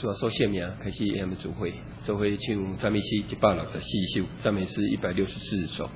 主要说姓名，开始他们组会唱赞美诗164首，赞美诗164首。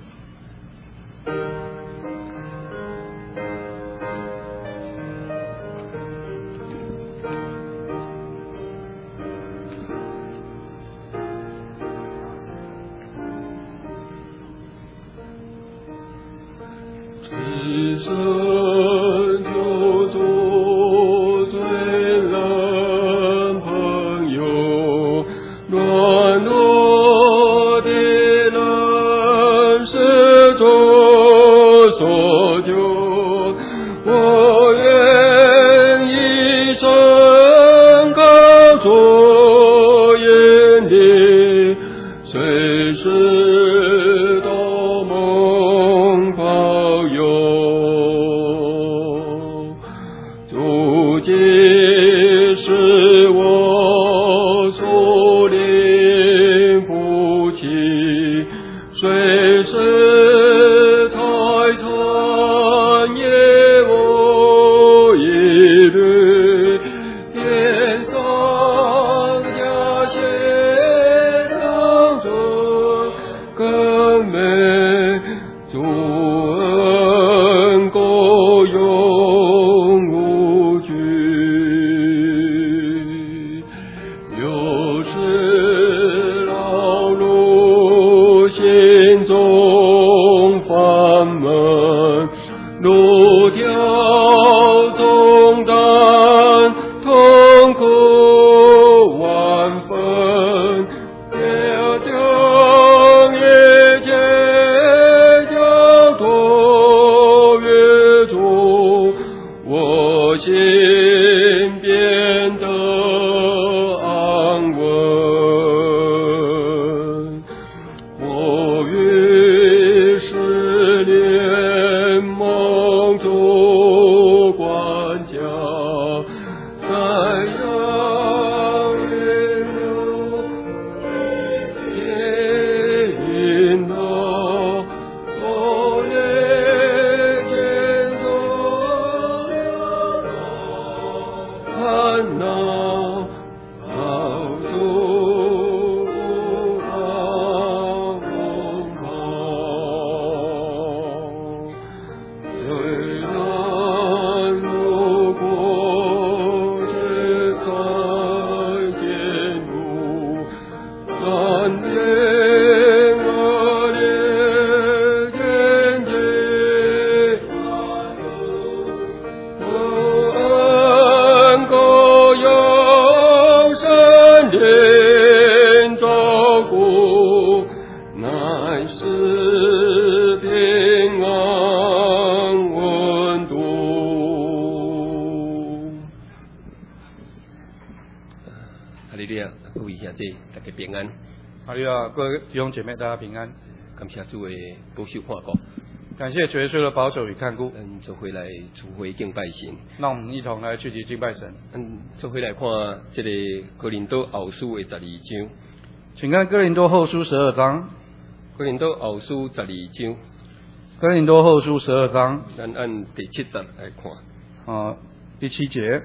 各位弟兄姐妹，大家平安。 感谢主的保守看顾， 感谢主耶稣的保守与看顾。 做回来主会敬拜神。 让我们一同来聚集敬拜神。 做回来看这个哥林多后书的12章。 请看哥林多后书12章。 哥林多后书12章。 哥林多后书12章。 咱按第7节来看。 第7节。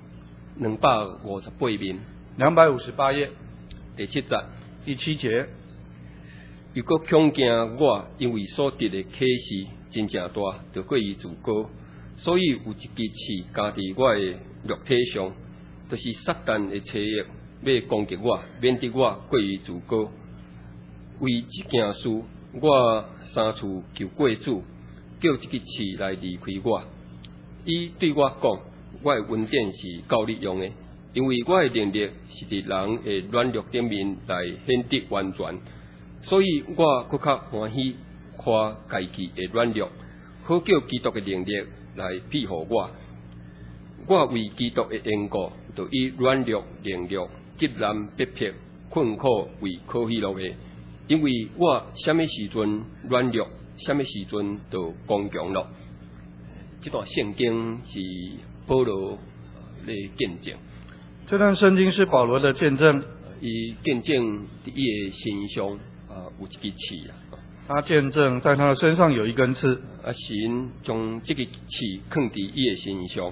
258面。 258页。 第7节。 第7节， 如果恐惊我，因为所得的启示真正大，就过于自高，所以有一支刺加伫我的肉体上，就是撒旦的邪恶要攻击我，免得我过于自高。为这件事，我3次求过主，叫这支刺来离开我。伊对我讲，我的恩典是够你用的。因为我的能力是伫人的软弱顶面来显得完全，所以我更较欢喜看家己的软弱，好叫基督的能力来庇护我。我为基督的缘故，就以软弱、能力、急难、逼迫、困苦为可喜乐的。因为我什么时阵软弱，什么时阵就刚强了。这段圣经是保罗的见证。 这段圣经是保罗的见证， 伊见证伊的身上有一支刺啊。 他见证在他的身上有一根刺。 神将这个刺放伫伊的身上，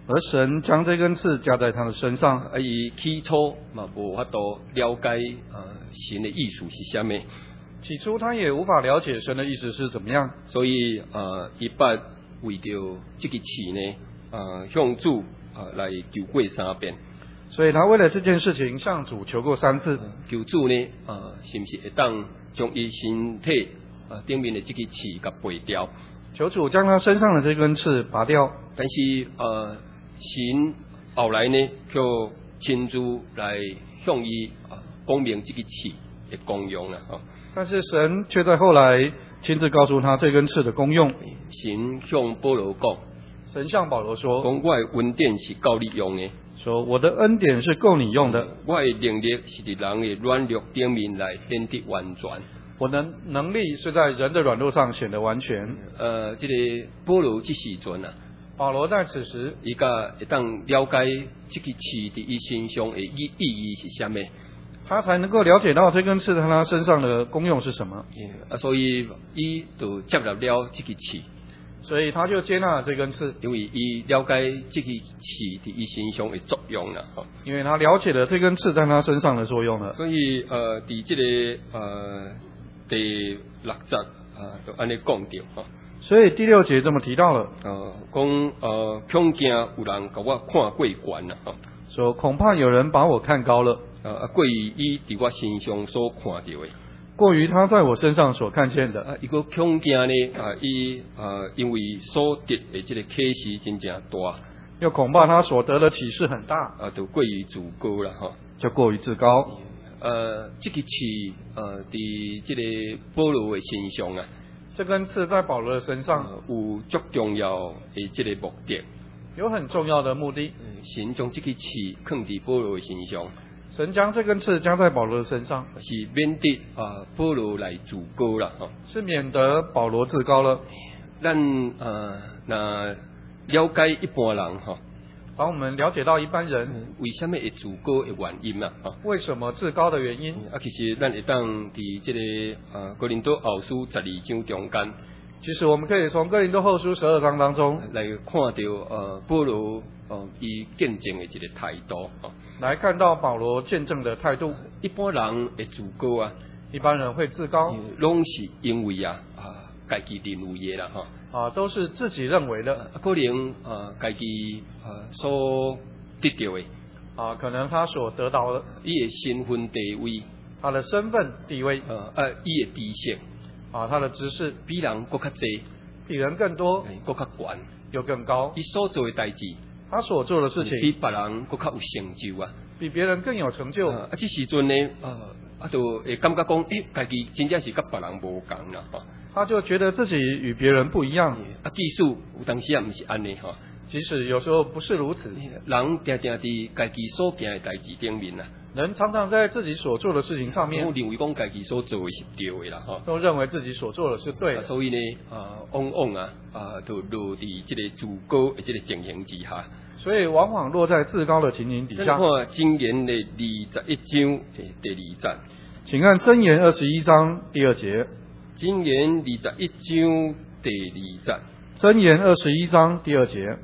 而神将这根刺加在他的身上。 伊起初嘛无法度了解神的意思是啥物， 起初他也无法了解神的意思是怎么样， 所以伊捌为着这个刺呢向主来求过3遍， 所以他为了这件事情向主求过3次， 求主呢是不是会当将伊身体顶面的这个刺甲拔掉， 求主将他身上的这根刺拔掉。 但是神后来呢却亲自来向伊讲明这个刺的功用啦但是神却在后来亲自告诉他这根刺的功用。 神向保罗讲， 神向保罗说， 讲我的恩典是够你用的， 说我的恩典是够你用的， 我的能力是伫人的软弱顶面来显得完全。 我的能力是在人的软弱上显得完全。 这个保罗这时阵保罗在此时， 伊甲会当了解这个刺伫伊身上的意义是啥物， 他才能够了解到这根刺在他身上的功用是什么。 所以伊就接纳了这个刺， 所以他就接纳了这根刺， 因为伊了解这个刺伫伊身上的作用啦因为他了解了这根刺在他身上的作用了。 所以伫这个第6节就安尼讲到所以第6节这么提到了， 讲恐惊有人甲我看过悬啦说恐怕有人把我看高了， 过于伊伫我身上所看到的， 过于他在我身上所看见的。 伊个恐惊呢伊因为所得的这个启示真正大， 又恐怕他所得的启示很大， 就过于自高啦就过于自高。 这个刺伫这个保罗的身上这根刺在保罗的身上有足重要的这个目的， 有很重要的目的。 神将这个刺放伫保罗的身上， 神将这根刺加在保罗的身上， 是免得保罗来自高啦是免得保罗自高了。 咱那了解一般人当我们了解到一般人为什么会自高的原因为什么自高的原因， 其实咱会当伫这个哥林多后书12章中间， 其实我们可以从哥林多后书12章当中来看到保罗伊见证的一个态度来看到保罗见证的态度。 一般人会自高一般人会自高， 拢是因为家己认为的啦都是自己认为的可能家己所得到的可能他所得到的伊的身份地位， 他的身份地位伊的知识他的知识比人更较多， 比人更多， 更较悬， 又更高。 伊所做的代志， 他所做的事情比别人更较有成就比别人更有成就这时阵呢就会感觉讲家己真正是甲别人无共啦他就觉得自己与别人不一样技术有当时也毋是安尼即使有时候不是如此， 人定定伫家己所行的代志顶面人常常在自己所做的事情上面都认为讲家己所做的是对的啦都认为自己所做的是对的所以呢往往就落伫这个自高的这个情形之下， 所以往往落在自高的情形底下。 看箴言的21章的第2节， 请看箴言21章第2节。 箴言21章第2节， 箴言21章第2节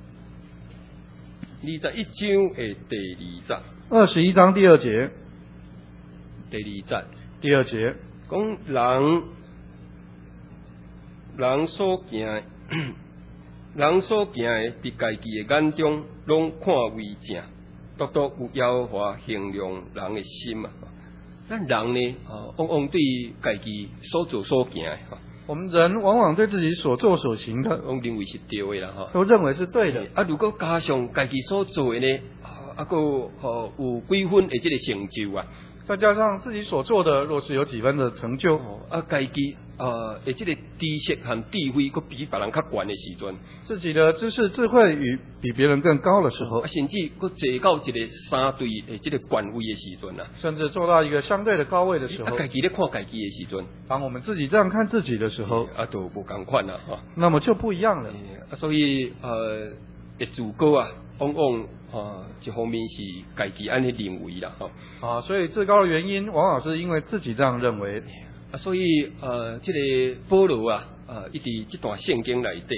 21章的第2節 ，21章第2節， 第2節， 第2節講人所行人所行的，佇家己的眼中，攏看為正，獨獨有耶和華衡量人的心咱人呢，往往對家己所做所行的我們人往往對自己所做所行的， 我認為是對的啦， 都認為是對的。 如果加上家己所做的呢，有幾分的這個成就再加上自己所做的，若是有幾分的成就， 家己的這個知識和智慧，佫比別人較懸的時陣， 自己的知識智慧與比別人更高的時候， 甚至佫坐到一個相對的這個權位的時陣甚至做到一個相對的高位的時候， 家己咧看家己的時陣， 當我們自己這樣看自己的時候， 就無同款啦， 那麼就不一樣了。 所以會自高往往一方面是家己安尼認為啦， 所以自高的原因，往往是因為自己這樣認為。 所以這個保羅一直這段聖經內底，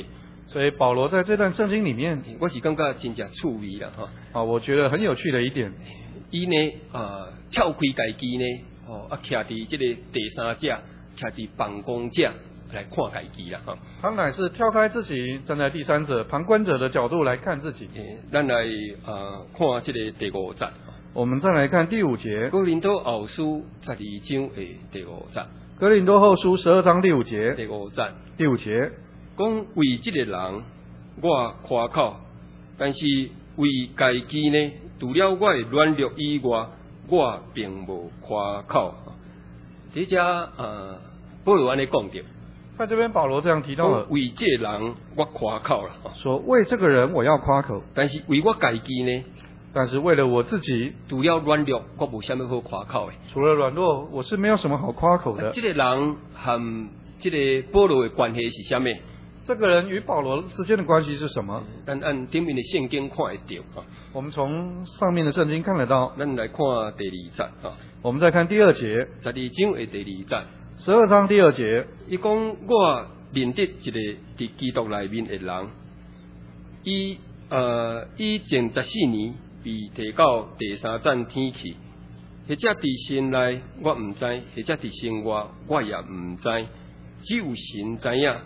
所以保罗在这段圣经里面， 我是感觉真正趣味啦哈。 我觉得很有趣的一点， 伊呢跳开家己呢，徛伫这个第三者，徛伫旁观者来看家己啦哈。 他乃是跳开自己，站在第三者、旁观者的角度来看自己。 咱来看这个第5节。 我们再来看第5节， 哥林多后书12章的第5节。 哥林多后书12章第5节。 第5节。 第5节， 讲为这个人，我夸口，但是为家己呢，除了我的软弱以外，我并无夸口。这只保罗安尼讲着。 在这边保罗这样提到了， 为这个人我夸口了， 说为这个人我要夸口， 但是为我家己呢， 但是为了我自己， 除了软弱，我无啥物好夸口的。 除了软弱，我是没有什么好夸口的。 这个人和这个保罗的关系是啥物？ 这个人与保罗之间的关系是什么？ 咱按顶面的圣经看会到我们从上面的圣经看得到。 咱来看第2节我们再看第2节 ，12章的第2节 ，12章第2节， 伊讲我认得一个伫基督内面的人，伊前14年被提到第3站天去，或者伫心内我毋知，或者伫心外我也毋知，只有神知影。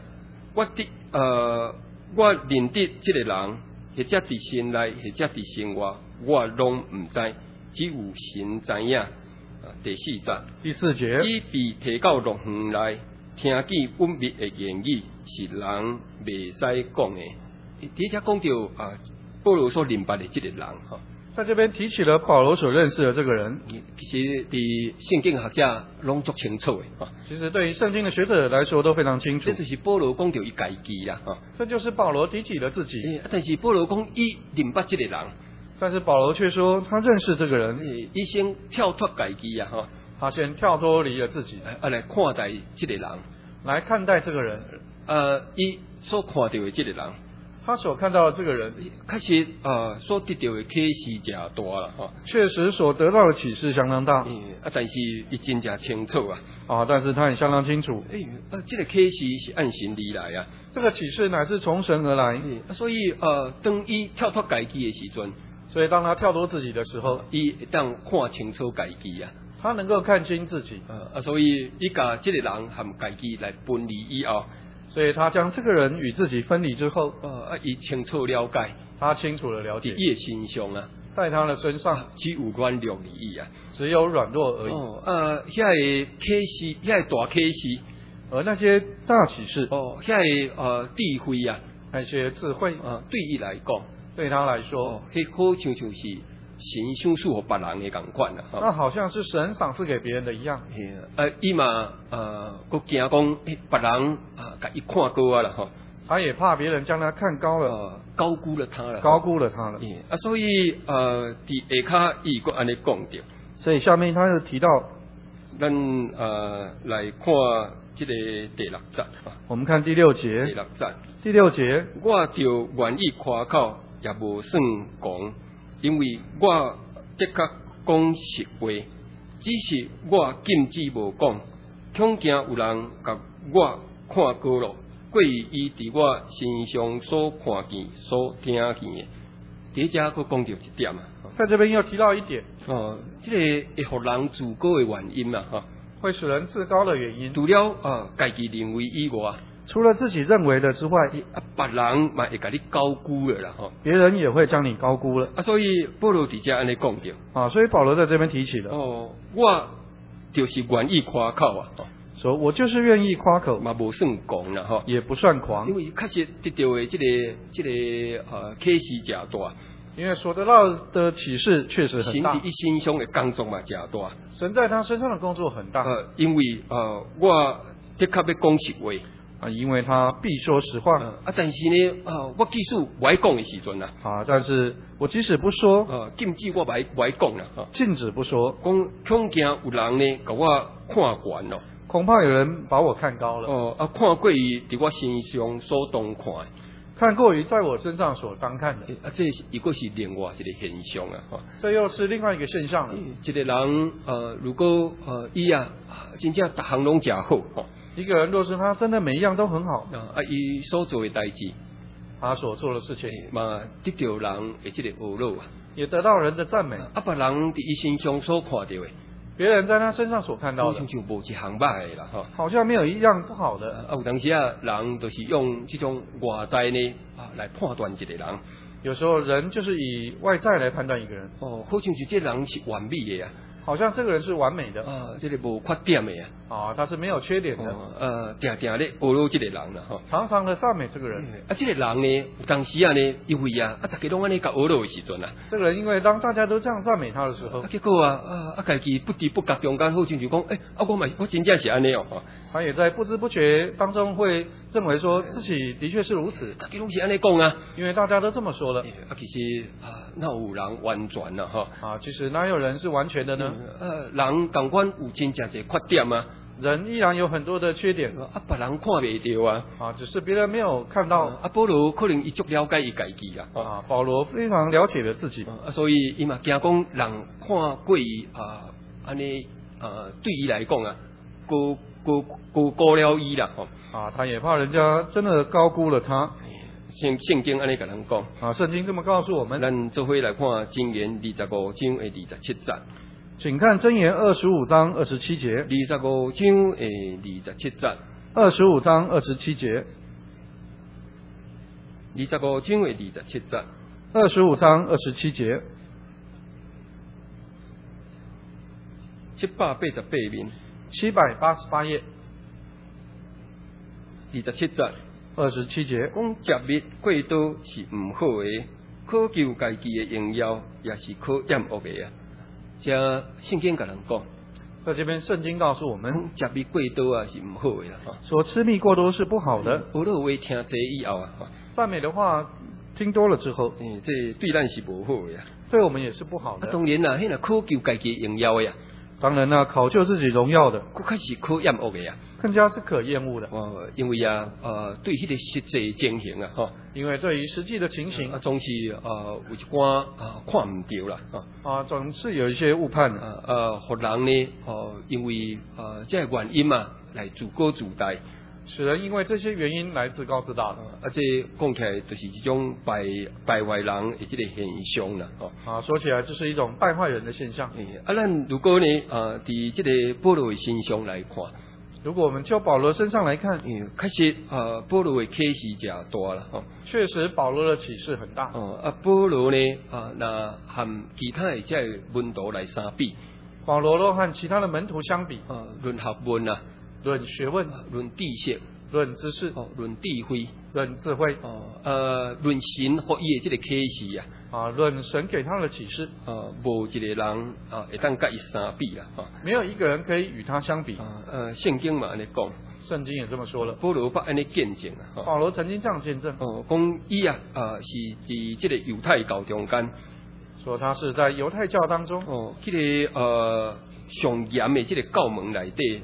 我认得这个人，或者伫心内，或者伫心外，我拢毋知，只有神知影。第4节， 第4节， 伊被提到乐园内，听见隐密的言语，是人袂使讲的。第一讲到保罗所明白的这个人在这边提起了保罗所认识的这个人， 其实伫圣经学者拢足清楚的其实对于圣经的学者来说都非常清楚。 这就是保罗讲到伊家己啦这就是保罗提起了自己。 但是保罗讲伊明白这个人， 但是保罗却说他认识这个人， 伊先跳脱家己他先跳脱离了自己， 来看待这个人， 来看待这个人。 伊所看到的这个人， 他所看到的这个人， 确实所得到的启示真大啦确实所得到的启示相当大。 但是伊真正清楚但是他也相当清楚， 这个启示是按神而来这个启示乃是从神而来。 所以当伊跳脱家己的时阵， 所以当他跳脱自己的时候， 伊会当看清楚家己他能够看清自己。 所以伊甲这个人和家己来分离以后， 所以他将这个人与自己分离之后， 伊清楚了解， 他清楚的了解， 在伊的身上在他的身上只有软弱而已只有软弱而已。 遐个启示，遐个大启示， 而那些大启示， 遐个智慧那些智慧， 对伊来讲， 对他来说， 迄好像是神赏赐予别人的同款那好像是神赏赐给别人的一样。 伊嘛佫惊讲别人甲伊看高啦他也怕别人将他看高了， 高估了他了， 所以伫下骹伊佫安尼讲着， 所以下面他又提到， 咱来看这个第6节我们看第6节，第6节， 我就愿意夸口，也无算讲，因为我的确讲实话，只是我禁止无讲，恐惊有人甲我看高了。过于伊伫我身上所看见、所听见的，第一只佫讲到一点在这边又提到一点， 这个会互人自高的原因会使人自高的原因， 除了家己认为以外， 除了自己认为的之外， 别人嘛会甲你高估了啦别人也会将你高估了所以保罗伫遮安尼讲着所以保罗在这边提起了我就是愿意夸口说我就是愿意夸口， 嘛无算狂啦也不算狂， 因为确实得到的这个启示真大， 因为所得到的启示确实很大， 神伫伊身上的工作嘛真大， 神在他身上的工作很大因为我的确要讲实话因为他必说实话但是呢我即使不爱讲的时阵但是我即使不说禁止我不爱讲啦禁止不说， 讲恐惊有人呢甲我看悬咯。 恐怕有人把我看高了看过于伫我身上所当看过于在我身上所当看的这一个是另外一个现象这又是另外一个现象了一个人如果伊真正逐项拢真好一个人若是他真的每一样都很好伊所做的代志他所做的事情， 嘛得到人的这个懊恼啊， 也得到人的赞美。 别人伫伊身上所看到的， 别人在他身上所看到的， 好像就无一项歹的啦，吼。 好像没有一样不好的。 有当时啊，人就是用这种外在呢来判断一个人。 有时候人就是以外在来判断一个人， 好像是这人是完美的啊， 好像这个人是完美的这个无缺点的啊， 他是没有缺点的。 定定咧懊恼这个人啦，吼， 常常的赞美这个人。 这个人呢，有当时啊呢，因为大家拢安尼甲懊恼的时阵啊， 这个人因为当大家都这样赞美他的时候， 结果家己不知不觉中间好像就讲，我真正是安尼哦， 他也在不知不觉当中会认为说自己的确是如此， 大家拢是安尼讲啊， 因为大家都这么说了。 其实哪有人完全啦，哈， 其实哪有人是完全的呢？ 人同款有真正一个缺点啊， 人依然有很多的缺点， 别人看袂到啊， 只是别人没有看到。 保罗可能伊足了解伊家己啊， 保罗非常了解了自己， 所以伊嘛惊讲人看过伊安尼对伊来讲高估了伊啦， 他也怕人家真的高估了他。 圣经安尼甲人讲圣经这么告诉我们。 咱做伙来看箴言25章的27節。 请看箴言25章27节。 25章的27節。 25章27节。 25章的27節。 25章27节。 788面。 788页。 27節。 27节， 讲食物过多是唔好的，渴求家己的荣耀，也是可厌恶的啊。这圣经甲人讲， 在这边圣经告诉我们， 食物过多是唔好的啦。 说吃蜜过多是不好的。 有的话听这以后赞美的话听多了之后， 这对咱是不好的呀， 对我们也是不好的。 当然啦，迄个渴求家己荣耀的呀。 当然啦，考究自己荣耀的， 更加是可厌恶的呀， 更加是可厌恶的。 因为对迄个实际情形因为对于实际的情形总是有一寡看唔到啦， 总是有一些误判互人呢因为这个原因嘛，来自高自大， 使人因为这些原因来自高自大的。 这讲起来就是一种败坏人的这个现象啦。 说起来这是一种败坏人的现象。 咱如果呢伫这个保罗的身上来看， 如果我们就保罗身上来看， 确实保罗的启示真大啦。 确实保罗的启示很大。 保罗呢那和其他的这个门徒来相比， 保罗都和其他的门徒相比， 论学问啊， 论学问， 论知识， 论知识， 论智慧， 论智慧， 论神和伊的这个启示论神给他的启示， 无一个人会当甲伊相比啦， 没有一个人可以与他相比。 圣经嘛安尼讲， 圣经也这么说了。 保罗捌安尼见证保罗曾经这样见证， 讲伊是伫这个犹太教中间， 说他是在犹太教当中， 这个上严的这个教门内底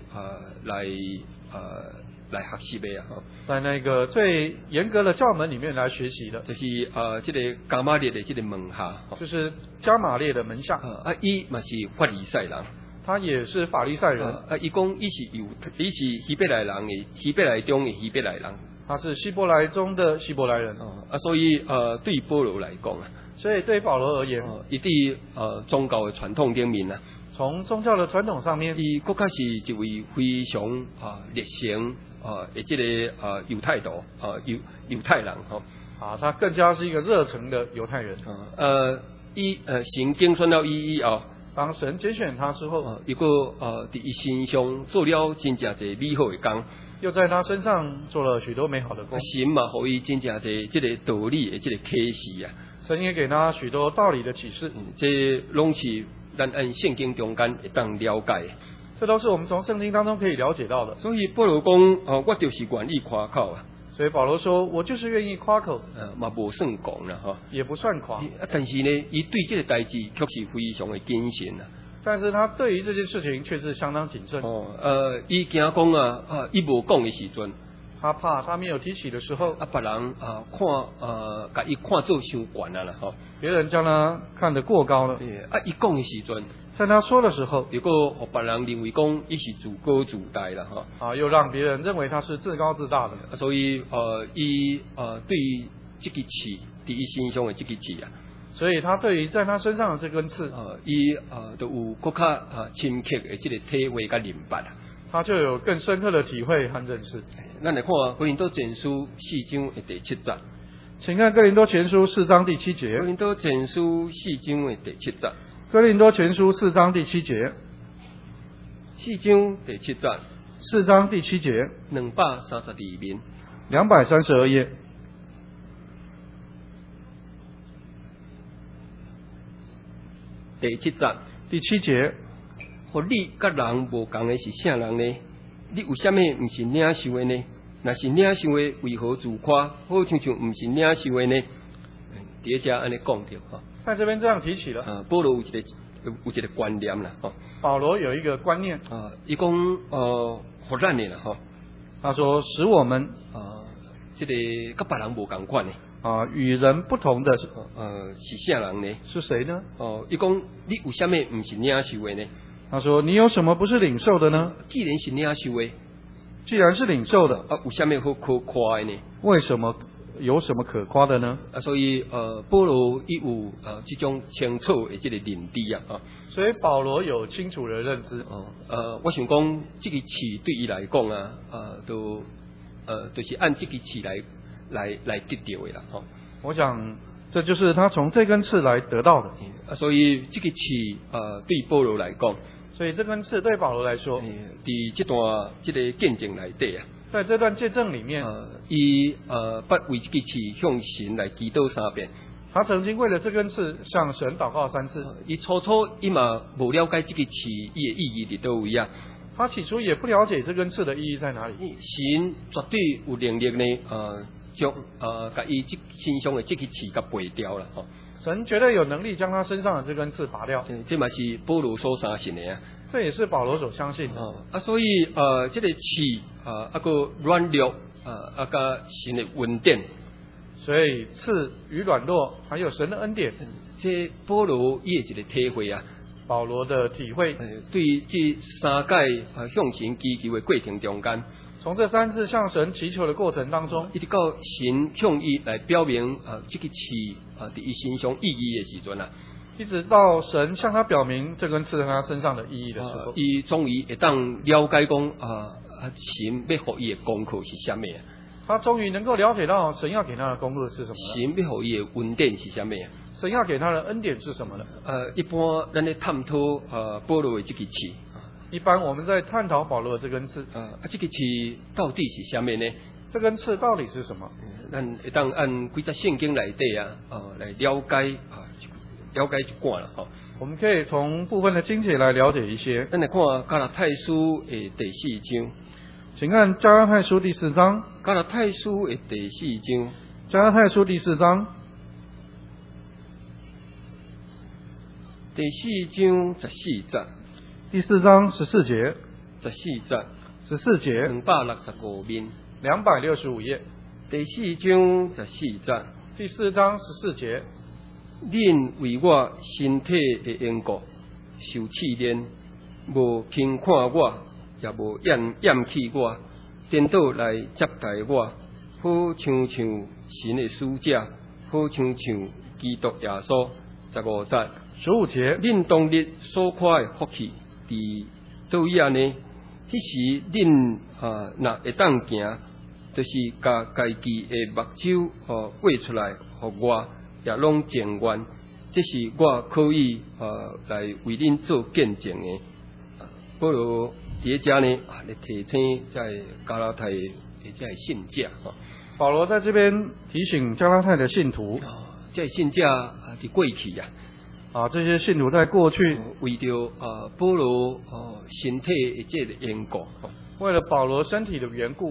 来学习的在那个最严格的教门里面来学习的， 就是这个加马列的这个门下， 就是加马列的门下。 伊嘛是法利赛人， 他也是法利赛人。 伊讲伊是希伯来人的希伯来中的希伯来人， 他是希伯来中的希伯来人。 所以对保罗来讲所以对保罗而言， 伊对宗教的传统顶面从宗教的传统上面， 伊更加是一位非常热心的这个犹太徒犹太人他更加是一个热诚的犹太人。 神拣选了伊以后， 当神拣选他之后， 伊个伫伊身上做了真正一美好的工， 又在他身上做了许多美好的工。 神嘛，互伊真正一这个道理的这个启示神也给他许多道理的启示。 这拢是咱按圣经中间会当了解的。 这都是我们从圣经当中可以了解到的。 所以保罗讲我就是愿意夸口所以保罗说我就是愿意夸口， 嘛无算讲啦也不算夸。 但是呢，伊对这个代志确实非常的谨慎但是他对于这件事情却是相当谨慎。 伊惊讲伊无讲的时阵， 他怕他没有提起的时候， 别人甲伊看做伤悬啦别人将他看得过高了。 伊讲的时阵， 在他说的时候， 如果别人认为讲伊是自高自大啦又让别人认为他是自高自大的。 所以伊对这个刺，伫伊身上的这个刺啊， 所以他对于在他身上的这根刺， 伊都有更较深刻的这个体会甲明白啊。 他就有更深刻的体会和认识。 咱来看《哥林多前书》4章的第7节。 请看哥林多前书4章第7节。 哥林多前书4章的第7节。 哥林多前书4章第7节。 4章第7節 ，4章第7節 ，232面 ，232頁。 第7節， 第7節， 互你甲人無共的是啥人呢？你有啥物毋是領受的呢？若是領受的，為何自誇？好像毋是領受的呢？第一家安尼講着哈。 在這邊這樣提起了。 保羅有一個觀念啦，哈。 保羅有一個觀念。 伊講互咱的啦，哈。 他說使我們這個甲別人無共款的。 與人不同的是啥人呢？ 是誰呢？ 伊講你有啥物毋是領受的呢？ 他說你有什麼不是領受的呢？ 既然是領受的， 既然是領受的， 有啥物好可誇的呢？ 為什麼有什麼可誇的呢？ 所以保羅伊有這種清楚的這個認知啊。 所以保羅有清楚的認知。 我想講這個詞對伊來講啊，就是按這個詞來得到的啦。 我想這就是他從這根刺來得到的。 所以這個詞對保羅來講， 所以這根刺對保羅來說， 在這段這個見證內底啊。 在這段見證裡面， 伊不為這個刺向神來祈禱3遍。 他曾經為了這根刺向神禱告3次。 伊初伊嘛無了解這個刺伊的意義佇叨位啊。 他起初也不了解這根刺的意義在哪裡。 神絕對有能力呢，將甲伊身上的這個刺甲拔掉啦。 神絕對有能力將他身上的這根刺拔掉。 這嘛是保羅所相信的啊。 這也是保羅所相信的。 所以這個刺個軟弱甲神的恩典。 所以刺與軟弱，還有神的恩典。 這保羅伊的一個體會啊。 保羅的體會。 對這3屆向神祈求的過程中間。 從這3次向神祈求的過程當中， 一直到神向伊來表明這個刺在伊身上意義的時陣啊， 一直到神向他表明這根刺在他身上的意義的時候， 伊終於會當了解講神要給伊的功課是啥物啊？ 他終於能夠了解到神要給他的功課是什麼？ 神要給伊的恩典是啥物啊？ 神要給他的恩典是什麼呢？ 一般咱咧探討保羅的這個刺。 一般我們在探討保羅的這根刺， 這個刺到底是啥物呢？ 這根刺到底是什麼？ 咱會當按幾隻聖經內底來了解一寡啦。 我們可以從部分的經節來了解一些。 咱來看加拉太書的第4章。 請看加拉太書第4章。 加拉太書的第4章。 加拉太書第4章。 第4章14節。 第4章14節。 14節。 14節。 265面。 265頁。 第4章14節。 第4章14節。 恁為我身體的緣故受試煉，無輕看我，也無厭棄我，顛倒來接待我，好像神的使者，好像基督耶穌。15節。 15節。恁當日所看的福氣佇倒位呢？迄時恁若會當行，就是甲家己的目睭挖出來，互我。也攏情願，這是我可以來為恁做見證的。保羅喺這呢，來提醒在加拉太的這信者。 保羅在這邊提醒加拉太的信徒， 這信者的過去這些信徒在過去為着保羅身體的這個緣故， 為了保羅身體的緣故，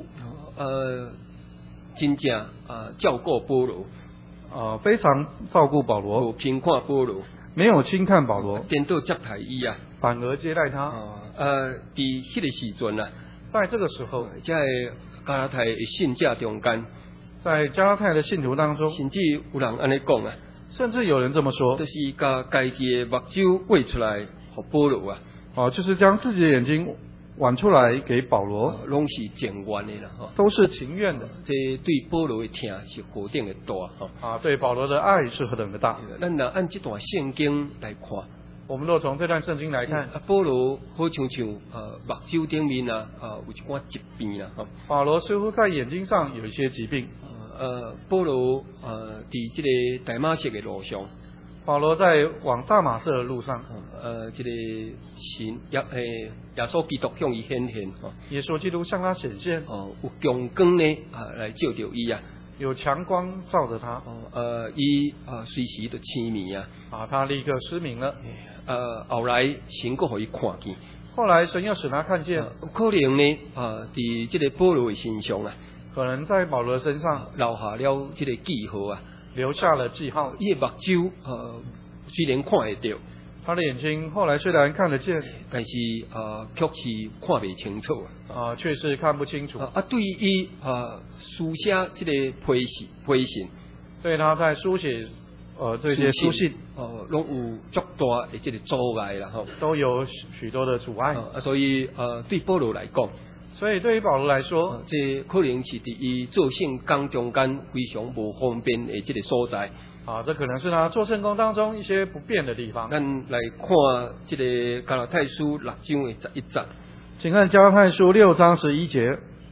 真正照顧保羅。 非常照顧保羅， 輕看保羅， 沒有輕看保羅， 顛倒接待伊啊， 反而接待他。 在迄個時陣啊， 在這個時候， 在加拉太的信者中間， 在加拉太的信徒當中， 甚至有人安尼講啊， 甚至有人這麼說， 就是甲家己的目睭挖出來，互保羅啊， 就是將自己的眼睛挽出来给保罗， 拢是情愿的啦， 都是情愿的。 这对保罗的疼是何等的大对保罗的爱是何等的大。 咱若按这段圣经来看， 我们若从这段圣经来看， 保罗好像目睭顶面有一寡疾病啦， 保罗似乎在眼睛上有一些疾病。 保罗伫这个大马色的路上， 保罗在往大马色的路上， 这个神耶稣基督向伊显现， 耶稣基督向他显现， 有强光呢来照着伊啊， 有强光照着他， 伊随时就痴迷他立刻失明了。 后来神佫互伊看见， 后来神又使他看见， 可能呢伫这个保罗的身上可能在保罗身上留下了这个记号留下了记号。 伊的目睭虽然看会到， 他的眼睛后来虽然看得见， 但是却是看不清楚却是看不清楚。 对于伊书写这个批信， 对他在书写这些书信拢有足大的这个阻碍啦都有许多的阻碍。 所以对保罗来讲， 所以对于保罗来说， 这可能是伫伊做圣工中间非常无方便的这个所在这可能是他做圣工当中一些不便的地方。 咱来看这个加拉太书6章的11节， 请看加拉太书6章11节。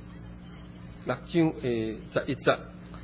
6章的11节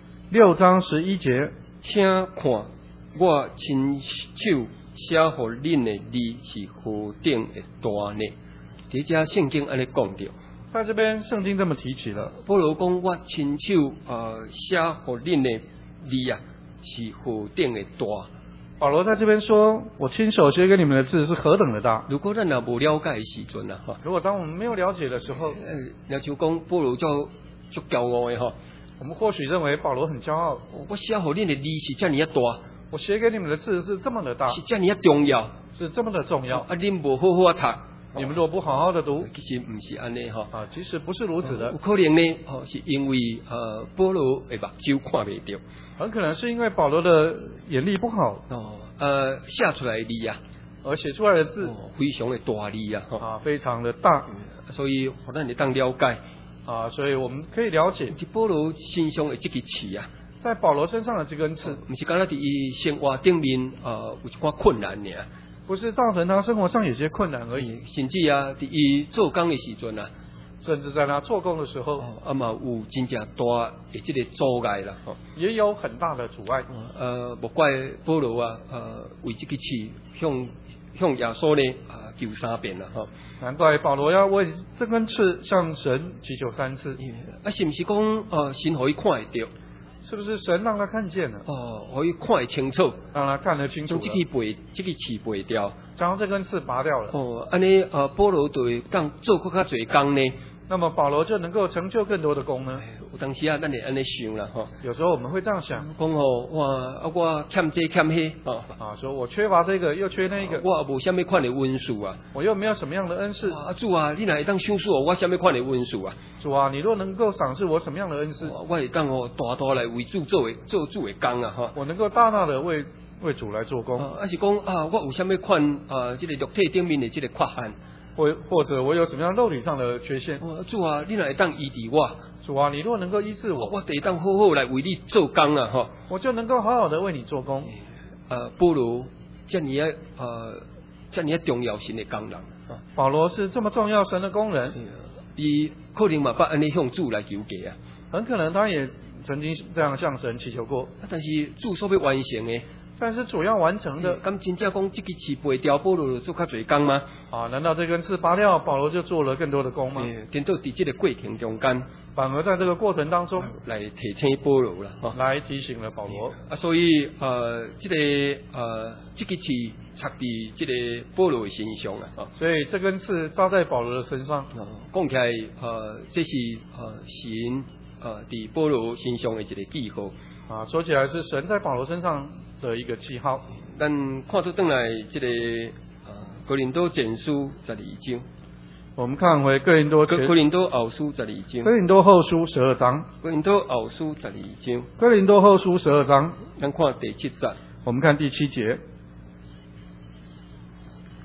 ，6章11节， 请看我亲手写互恁的字是何等的大呢？这只圣经安尼讲着， 在这边圣经这么提起了。 保罗讲我亲手写互恁的字是何等的大。 保罗在这边说，我亲手写给你们的字是何等的大。 如果咱若无了解的时阵如果当我们没有了解的时候， 那就讲保罗足骄傲的我们或许认为保罗很骄傲。 我写互恁的字是这么大， 我写给你们的字是这么的大， 是这么重要， 是这么的重要。 恁无好好读， 你们若不好好的读， 其实不是安尼其实不是如此的。 有可能呢是因为保罗的目睭看不到， 很可能是因为保罗的眼力不好写出来的字而写出来的字非常的大字非常的大， 所以互咱会当了解所以我们可以了解在保罗身上的这个刺在保罗身上的这根刺不是刚才伫伊生活顶面有一寡困难尔， 不是造成他生活上有些困难而已， 甚至伫伊做工的时阵甚至在他做工的时候嘛有真正大的这个阻碍啦也有很大的阻碍。 莫怪保罗为这个刺向耶稣呢求3遍啦难怪保罗要为这根刺向神祈求3次。 是不是讲神可以看得到？ 是不是神让他看见了？ 可以看得清楚， 让他看得清楚了， 将这个刺拔掉， 将这根刺拔掉了。 安尼保罗就会当做更加侪工呢。 那么保罗就能够成就更多的功呢？ 有当时咱会安尼想啦有时候我们会这样想， 讲我欠这欠迄说我缺乏这个又缺那个， 我也无什么款的恩赐我又没有什么样的恩赐主你哪会当赏赐我什么款的恩赐主你若能够赏赐我什么样的恩赐， 我会当大来为主做主的工我能够大大的为主来做工是讲我有什么款这个肉体顶面的这个缺陷， 或者我有什么样肉体上的缺陷主你哪会当医治我？ 主你若能够医治我， 我得当好好来为你做工我就能够好好的为你做工。 保罗这么重要神的工人保罗是这么重要神的工人， 伊可能嘛把安尼向主来求价很可能他也曾经这样向神祈求过， 但是主所要完成的， 但是主要完成的， 敢真正讲这个刺拔掉，保罗就做较侪工吗？ 难道这根刺拔掉，保罗就做了更多的工吗？ 颠倒伫这个过程中间， 反而在这个过程当中来提醒保罗啦， 来提醒了保罗所以这个刺插伫这个保罗的身上所以这根刺扎在保罗的身上讲起来这是神伫保罗身上的一个记号说起来是神在保罗身上的一个记号。 咱看出转来这个哥林多前书12章， 我们看回哥林多后书12章， 哥林多后书12章， 哥林多后书12章， 哥林多后书12章， 咱看第7节， 我们看第7节。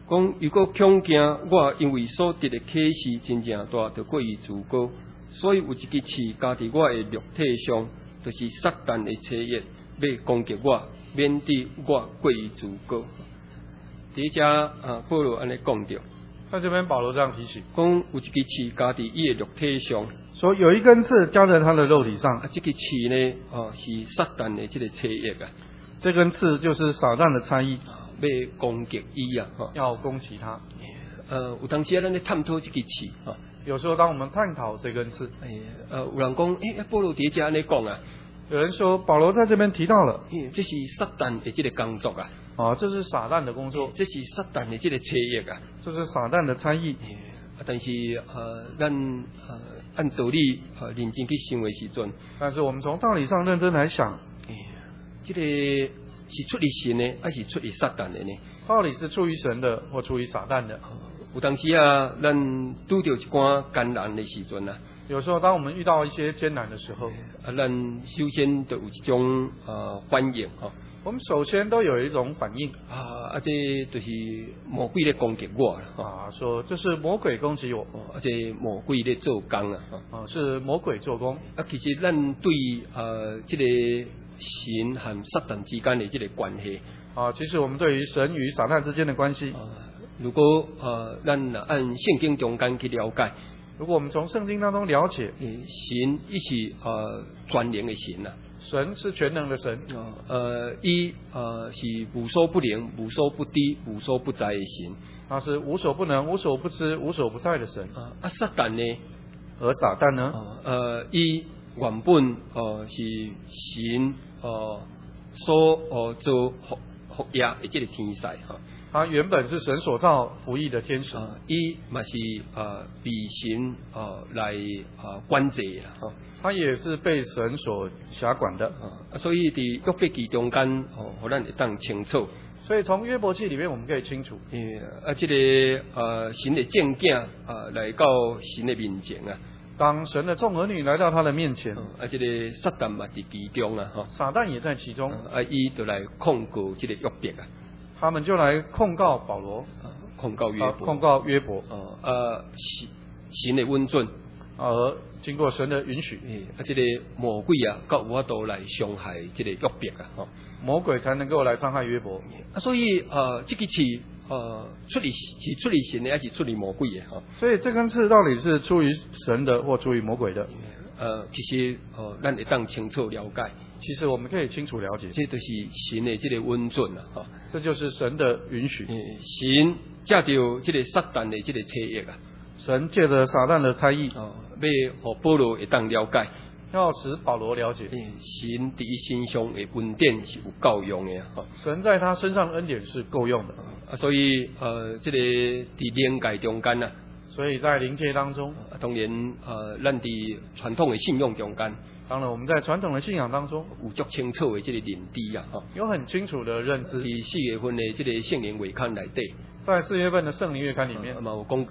讲如果恐惊我因为所得的启示真正大，就过于自高，所以有一支刺加伫我的肉体上，就是撒旦的车业，要攻击我，免得我过于自高。第一只保罗安尼讲着， 在这边保罗这样提醒， 讲有一支刺加伫伊的肉体上， 说有一根刺加在他的肉体上， 这个刺呢，是撒旦的这个车业啊， 这根刺就是撒旦的差役， 要攻击伊啊， 要攻击他。 有当时咱咧探讨这个刺有时候当我们探讨这根刺， 有人讲，保罗伫遮安尼讲啊， 有人说保罗在这边提到了， 这是撒旦的这个工作啊， 这是撒旦的工作， 这是撒旦的这个车业啊， 这是撒旦的差役。 但是咱按道理认真去想的时阵， 但是我们从道理上认真来想， 这个是出于神的，还是出于撒旦的呢？ 到底是出于神的，或出于撒旦的？ 有当时咱拄到一寡艰难的时阵有时候当我们遇到一些艰难的时候， 咱首先就有一种反应我们首先都有一种反应这就是魔鬼咧攻击我说这是魔鬼攻击我， 这魔鬼咧做工是魔鬼做工其实咱对这个神和撒旦之间的这个关系其实我们对于神与撒旦之间的关系， 如果咱按圣经中间去了解， 如果我们从圣经当中了解， 神伊是全能的神神是全能的神， 伊是无所不能、无所不知、无所不在的神， 他是无所不能、无所不知、无所不在的神。 撒旦呢？ 而撒旦呢？ 伊原本是神所做服役的这个天使他原本是神所造服役的天使， 伊嘛是被神来管制他也是被神所辖管的所以伫约伯记中间互咱会当清楚。 所以从约伯记里面我们可以清楚， 这个神的正经来到神的面前当神的众儿女来到他的面前， 这个撒旦嘛伫其中撒旦也在其中， 伊就来控告这个约伯他们就来控告保罗， 控告约伯， 控告约伯， 神的温准， 而经过神的允许， 这个魔鬼到有法度来伤害这个约伯魔鬼才能够来伤害约伯所以这个是出于神的，还是出于魔鬼的所以这根刺到底是出于神的，或出于魔鬼的？ 其实咱会当清楚了解。 其实我们可以清楚了解， 这就是神的这个温准这就是神的允许。 神借着这个撒旦的这个车业神借着撒旦的差役要让保罗会当了解， 要使保罗了解， 神在伊身上的恩典是有够用的神在他身上的恩典是够用的所以这个在灵界中间所以在灵界当中， 当然咱在传统的信仰中间， 当然我们在传统的信仰当中有足清楚的这个认知有很清楚的认知。 在4月份的这个圣灵月刊内底， 在4月份的圣灵月刊里面， 有讲到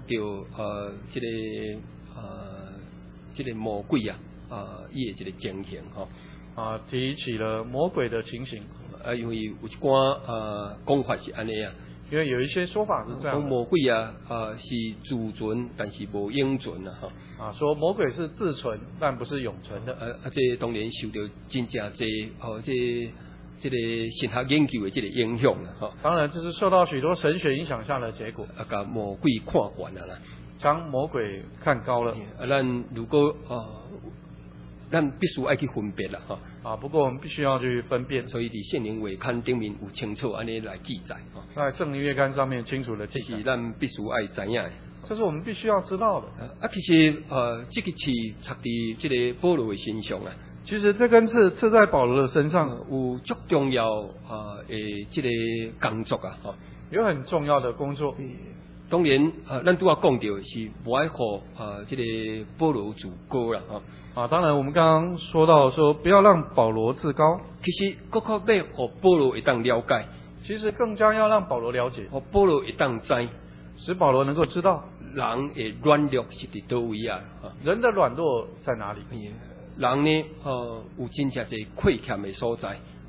这个魔鬼伊的这个情形提起了魔鬼的情形因为有一寡讲法是安尼因为有一些说法是这样的， 魔鬼是自存，但是无永存说魔鬼是自存，但不是永存的这当然受到真正这个神学研究的这个影响当然这是受到许多神学影响下的结果把魔鬼看完了将魔鬼看高了咱如果咱必须爱去分别了不过我们必须要去分辨， 所以伫圣灵月刊顶面有清楚安尼来记载在圣灵月刊上面清楚的记载， 这是咱必须爱知影的， 这是我们必须要知道的其实这个刺插伫这个保罗的身上其实这根刺刺在保罗的身上有足重要这个工作有很重要的工作当然咱拄仔讲到是无爱互这个保罗自高啦当然我们刚刚说到说不要让保罗自高， 其实更要互保罗会当了解， 其实更加要让保罗了解， 互保罗会当知， 使保罗能够知道人的软弱是伫倒位人的软弱在哪里， 人呢有真正侪亏欠的所在，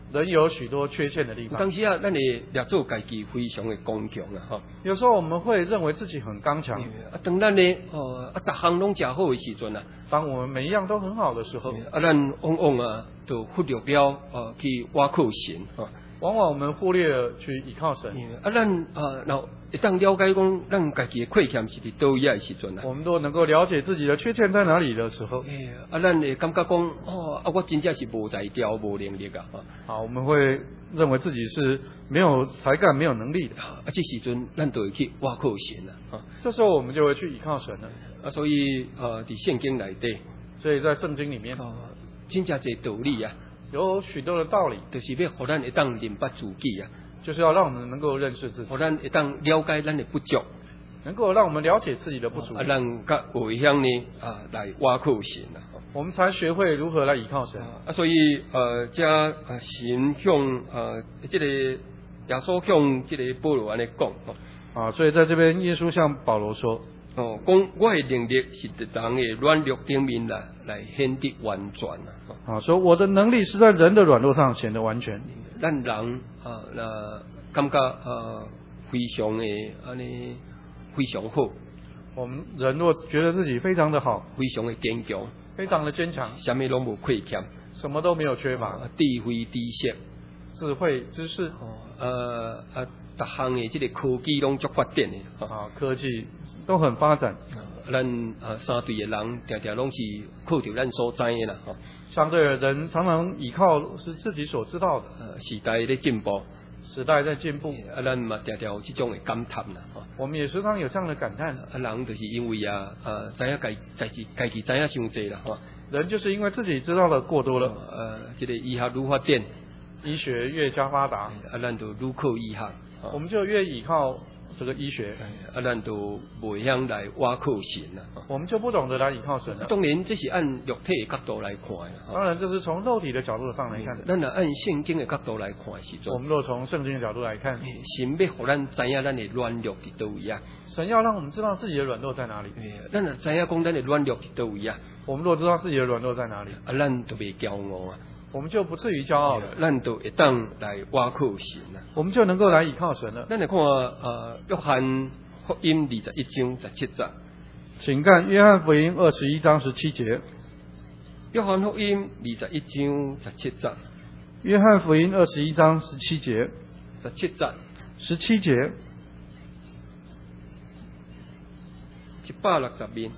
人有许多缺陷的地方。 当时啊，咱会掠做家己非常的刚强啊，吼。 有时候我们会认为自己很刚强， 当咱呢，逐项拢真好的时阵啊， 当我们每一样都很好的时候， 咱往往啊，就忽略了去挖靠神啊。 往往我们忽略了去依靠神。 咱然后一旦了解讲，咱家己的亏欠是伫倒位的时阵啊， 我们都能够了解自己的缺陷在哪里的时候， 咱会感觉讲，我真正是无才调、无能力啊。 好，我们会认为自己是没有才干、没有能力的。 这时阵咱就会去挖靠神啊。 这时候我们就会去依靠神了。 所以伫圣经内底， 所以在圣经里面， 真正侪道理啊。 有许多的道理， 就是要互咱会当认捌自己啊， 就是要让我们能够认识自己， 互咱会当了解咱的不足， 能够让我们了解自己的不足， 咱甲会晓呢来挖靠神啊， 我们才学会如何来依靠神所以这神向这个耶稣向这个保罗安尼讲所以在这边耶稣向保罗说， 讲我的能力是在人的软弱顶面来显得完全说我的能力是在人的软弱上显得完全。 咱人感觉非常的安尼非常好， 我们人若觉得自己非常的好， 非常的坚强， 非常的坚强， 什么拢无亏欠， 什么都没有缺乏， 智慧知识， 智慧知识， 逐项的这个科技拢足发展的科技都很发展。 咱三对的人常常拢是靠着咱所知的啦， 相对的人常常依靠是自己所知道的。 时代在进步， 时代在进步， 咱嘛常常有这种的感叹啦， 我们也时常有这样的感叹。 人就是因为知影家己知影伤济啦， 人就是因为自己知道的过多了， 这个医学愈发展， 医学越加发达， 咱就愈靠医学， 我们就越依靠这个医学， 咱就袂晓来挖靠神啦， 我们就不懂得来依靠神了。 当然，这是按肉体的角度来看的， 当然这是从肉体的角度上来看的。 咱若按圣经的角度来看的时阵， 我们若从圣经的角度来看， 神要互咱知影咱的软弱伫倒位啊。 神要让我们知道自己的软弱在哪里。 咱若知影讲咱的软弱伫倒位啊， 我们若知道自己的软弱在哪里， 咱就袂骄傲啊。 我们就不至于骄傲了， 咱就会当来挖靠神啊。 我们就能够来依靠神了。 咱来看约翰福音21章17节， 请看约翰福音21章17节。 约翰福音21章17节。 约翰福音21章17节。 17节。 17节。 160面。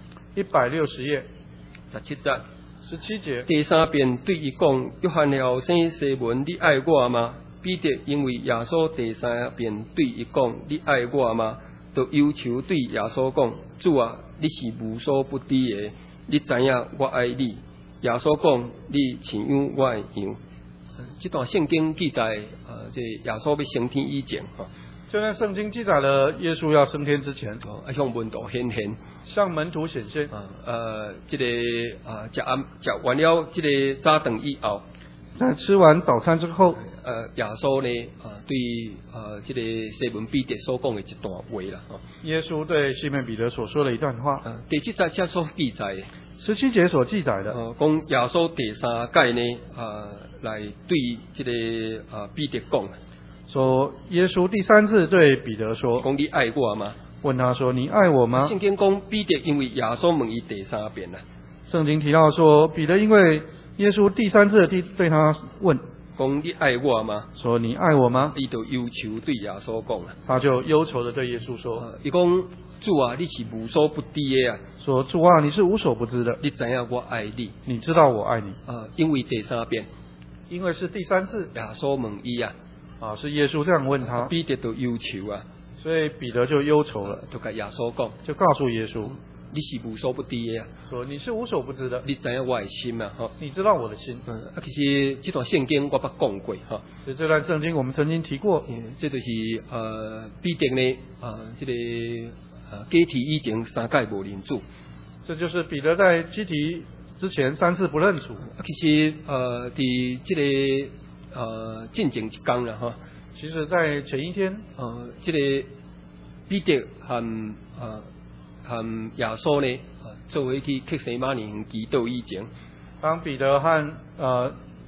160页。 17节。 17节。 第三遍对伊讲：约翰的后生西门，你爱我吗？彼得因为耶稣第三遍对伊讲：你爱我吗？就要求对耶稣讲：主啊，你是无所不知的，你知影我爱你。耶稣讲：你像样我会样。这段圣经记载，这耶稣要升天以前， 就在圣经记载了耶稣要升天之前， 向门徒显现， 向门徒显现。 这个吃完了这个早顿以后， 在吃完早餐之后， 耶稣呢对这个西门彼得所讲的一段话啦。 耶稣对西门彼得所说的一段话， 第17节所记载的 ，17节所记载的， 讲耶稣第三届呢来对这个彼得讲。 说耶稣第三次对彼得说： 讲你爱我吗？ 问他说：你爱我吗？ 圣经讲彼得因为耶稣问伊第三遍啦。 圣经提到说彼得因为耶稣第三次对他问： 讲你爱我吗？ 说你爱我吗？ 伊就要求对耶稣讲啦。 他就忧愁的对耶稣说： 伊讲主啊，你是无所不知的啊。 说主啊，你是无所不知的。 你知影我爱你。 你知道我爱你。 因为第三遍， 因为是第三次， 耶稣问伊啊。 是耶稣这样问他， 彼得就忧愁啊， 所以彼得就忧愁了， 就跟耶稣讲， 就告诉耶稣， 你是无所不知的啊， 说你是无所不知的， 你知影我的心啊， 你知道我的心。 其实这段圣经我捌讲过哈， 所以这段圣经我们曾经提过， 这就是彼得呢这个解体以前三届无认主， 这就是彼得在基提之前3次不认主。 其实伫这个进前一天啦哈， 其实在前一天， 这个彼得和耶稣呢，作为去克西马尼园祈祷以前， 当彼得和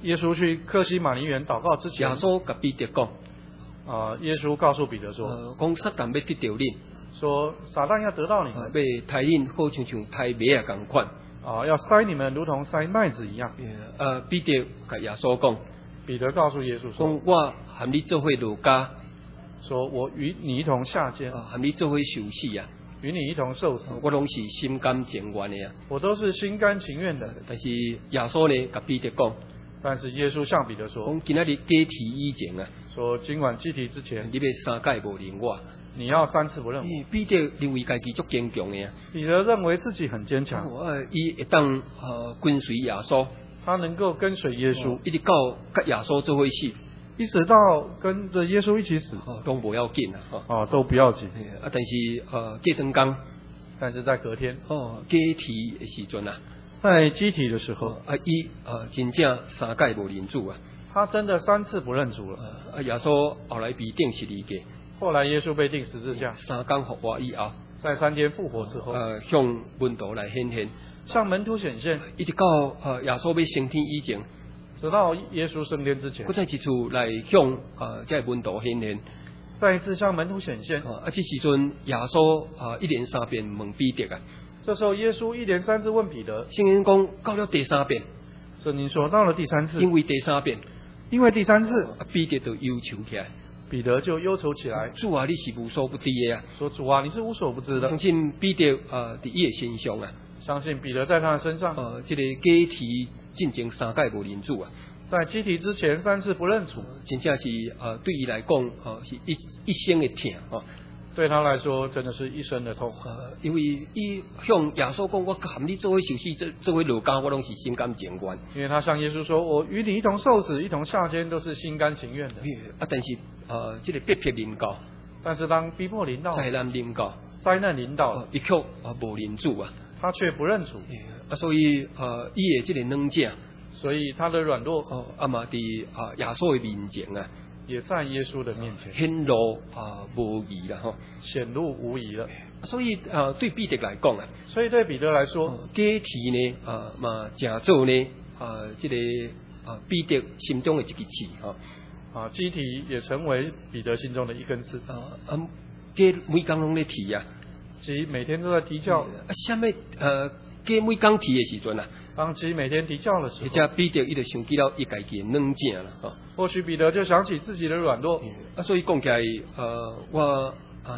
耶稣去客西马尼园祷告之前， 耶稣甲彼得讲， 耶稣告诉彼得说， 讲撒旦要得到恁， 说撒旦要得到你们， 要刣恁好像刣麦啊共款。 要塞你们如同塞麦子一样。 彼得甲耶稣讲， 彼得告诉耶稣说， 讲我含你做伙落家， 说我与你一同下监， 含你做伙受死啊， 与你一同受死， 我拢是心甘情愿的啊。 我都是心甘情愿的。 但是耶稣呢，甲彼得讲， 但是耶稣向彼得说， 讲今仔日解题以前啊， 说今晚祭题之前， 你要3届无认我。 你要3次不认我。 彼得认为家己足坚强的啊， 彼得认为自己很坚强， 伊会当跟随耶稣， 他能够跟随耶稣， 一直到甲耶稣做伙死， 一直到跟着耶稣一起死， 都不要紧啊， 都不要紧。 但是过长工， 但是在隔天， 解题的时阵啊， 在基体的时候， 伊真正3届无认主啊， 他真的3次不认主了。 耶稣后来被钉十字架。 后来耶稣被钉十字架 ，3天复活以后， 在3天复活之后， 向门徒来显现， 向门徒显现， 一直到耶稣要升天以前， 直到耶稣升天之前， 再一次来向这门徒显现， 再一次向门徒显现。 这时阵耶稣一连3遍问彼得啊， 这时候耶稣一连3次问彼得， 圣经讲到了第3遍， 圣经说到了第3次， 因为第3遍， 因为第3次， 彼得就忧愁起来。 彼得就忧愁起来， 主啊，你是无所不知的啊！ 说主啊，你是无所不知的。 相信彼得在伊的身上啊， 相信彼得在他的身上， 这个解题进前3届无认主啊， 在基题之前3次不认主， 真正是对伊来讲是一生的痛啊。 对他来说，真的是一生的痛。 因为伊向耶稣讲，我含你做伙受死，做伙落家，我拢是心甘情愿。 因为他向耶稣说，我与你一同受死，一同下监，都是心甘情愿的。 但是这个逼迫临到， 但是当逼迫临到， 灾难临到，伊却无认主啊， 他却不认主。 所以伊的这个软弱， 所以他的软弱， 嘛伫耶稣的面前啊。 也在耶稣的面前显露无疑了哈， 显露无疑了。 所以对彼得来讲啊， 所以对彼得来说， 解题呢嘛，正做呢这个彼得心中的一个刺基题也成为彼得心中的一根刺解每工拢咧提啊， 即每天都在啼叫。 什么解每工提的时阵啊？ 当基每天啼叫的时候， 或者彼得伊就想起到伊家己的软弱了， 或许彼得就想起自己的软弱。 所以讲起来，我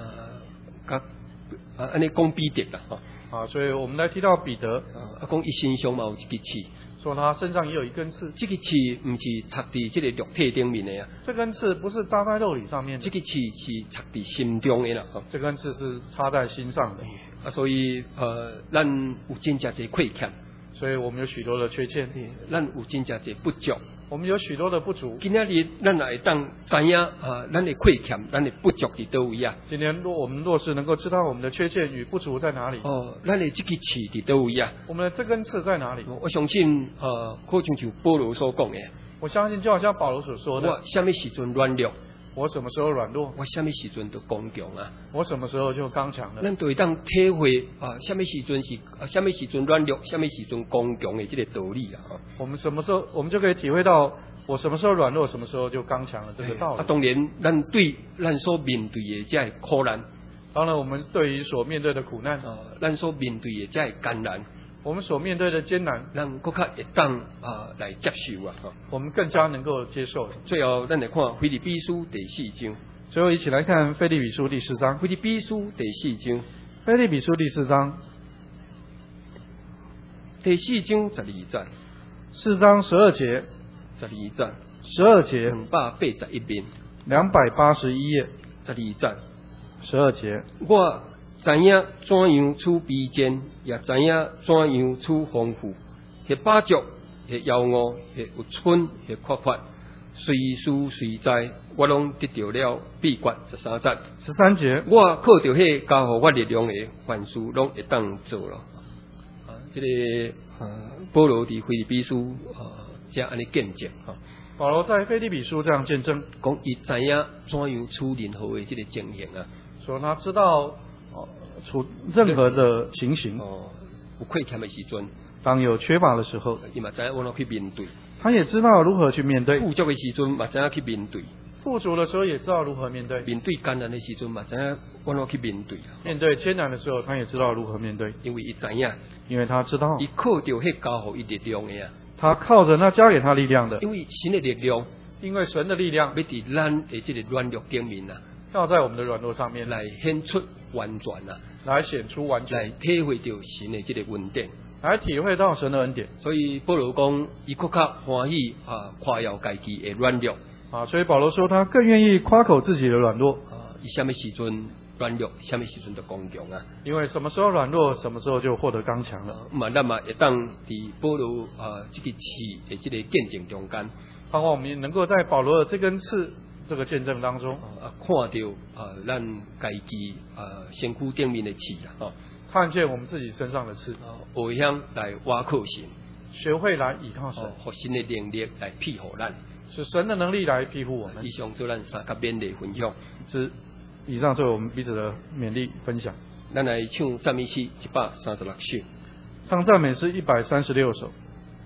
安尼讲彼得啦， 所以我们来提到彼得， 讲伊身上嘛有一个刺， 说他身上也有一根刺。 这个刺唔是插伫这个肉体顶面的啊， 这根刺不是扎在肉里上面的， 这个刺是插伫心中的啦， 这根刺是插在心上的。 所以咱有真正侪亏欠。 所以我们有许多的缺陷， 咱有真正侪不足， 我们有许多的不足。 今仔日咱会当知影咱的亏欠，咱的不足伫倒位啊？ 今天我们若是能够知道我们的缺陷与不足在哪里， 咱的这个刺伫倒位啊？ 我们的这根刺在哪里？ 我相信好像保罗所讲的， 我相信就好像保罗所说的， 我什么时阵软弱， 我什么时候软弱， 我什么时阵就刚强啊， 我什么时候就刚强了。 咱就会当体会什么时阵是什么时阵软弱，什么时阵刚强的这个道理啊。 我们什么时候我们就可以体会到我什么时候软弱，什么时候就刚强了这个道理。 当然，咱对咱所面对的这苦难， 当然我们对于所面对的苦难， 咱所面对的这艰难， 我们所面对的艰难， 咱更较会当来接受啊。 我们更加能够接受。 最后，咱来看腓立比书第4章。 最后一起来看腓立比书第4章。 腓立比书第4章。 腓立比书第4章。 第4章12节。 4章12节。 12节。 12节。 281面。 281页。 12节。 12节。 我知影怎样处卑贱，也知影怎样处丰富。迄饱足，迄枵餓，迄有春，迄缺乏，随事随在，我拢得到了秘訣。13節。 13節。我靠着迄加予我力量的，凡事拢會當做了。這個保羅伫腓立比書這樣安尼見證保羅在腓立比書這樣見證， 講伊知影怎樣處任何的這個情形啊。 說他知道處任何的情形， 有虧欠的時陣， 當有缺乏的時候， 伊嘛知影我怎去面對。 他也知道如何去面对； 富足的时阵，嘛知影去面对； 富足的时候也知道如何面对； 面对艰难的时阵，嘛知影怎样去面对。 面对艰难的时候，他也知道如何面对， 因为伊知影， 因为他知道， 伊靠着迄交互伊力量的啊。 他靠着那加给他力量的， 因为神的力量， 因为神的力量， 要伫咱的这个软弱顶面啊， 要在我们的软弱上面来显出完全啊， 来显出完全， 来体会到神的这个恩典， 来体会到神的恩典。 所以保罗讲，伊更较欢喜夸耀家己的软弱啊。所以保罗说，他更愿意夸口自己的软弱啊。伊什么时阵软弱，什么时阵就刚强啊。 因为什么时候软弱，什么时候就获得刚强了。 咱嘛会当伫保罗这个刺的这个见证中间， 盼望我们能够在保罗的这根刺这个见证当中， 看到咱家己身躯顶面的刺啊， 看见我们自己身上的刺， 学晓来挖靠神， 学会来倚靠神， 和神的能力来庇护咱， 使神的能力来庇护我们。 以上做咱三个勉励分享， 以上作为我们彼此的勉励分享。 咱来唱赞美诗136首， 唱赞美诗136首。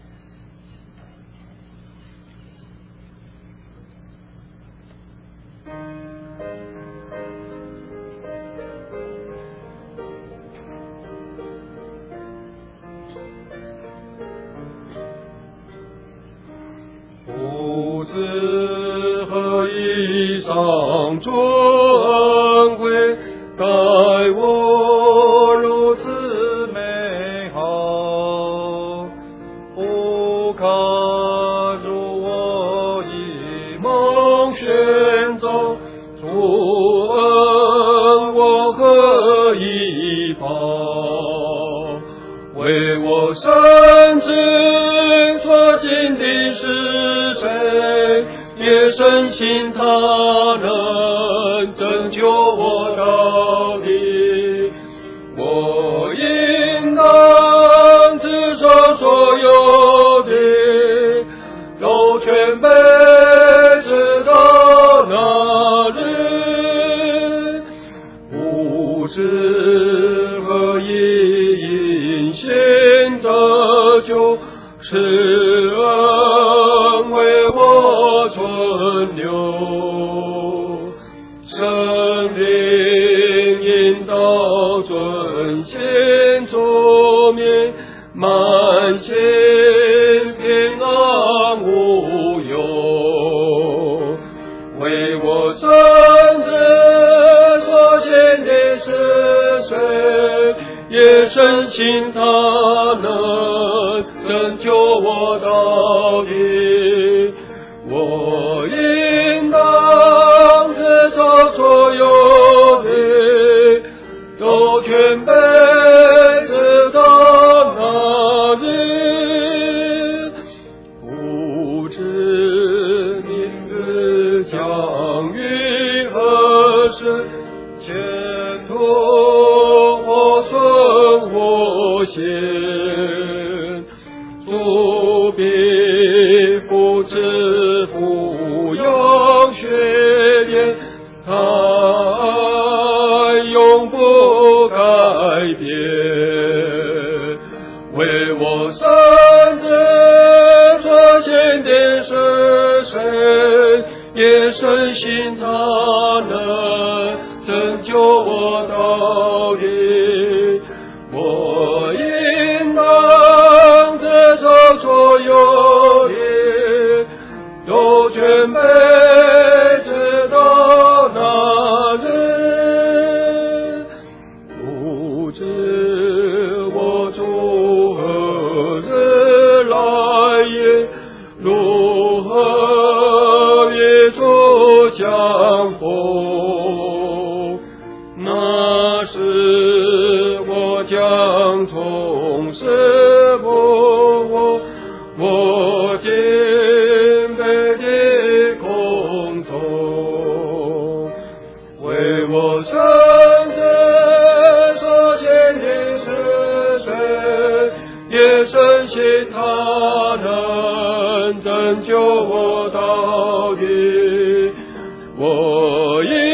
不知何以上尊贵，待我如此美好，不可如我一梦选走，主恩我何以报？为我深知所经的是谁，也深信他能拯救我到底。我应当至少所有的，都全备直到那日，不知何以因信得救，是恩为我存留，圣灵引导遵行作灭，满心平安无忧，为我深知所见的是谁，也深信他能拯救我到底。我应当至少所有的，都全备直到那日，不知明日将于何时，前途或顺或险，主必不知不用学言，他永不改变，为我深知所见的是谁，也深信他能拯救我到底。我应当至少所有的，都全备直到那日，不知我主何日来也，如何与主相逢，那时我将从事我敬佩的空中，为我深知所见的是谁，也深信他能拯救我到底。我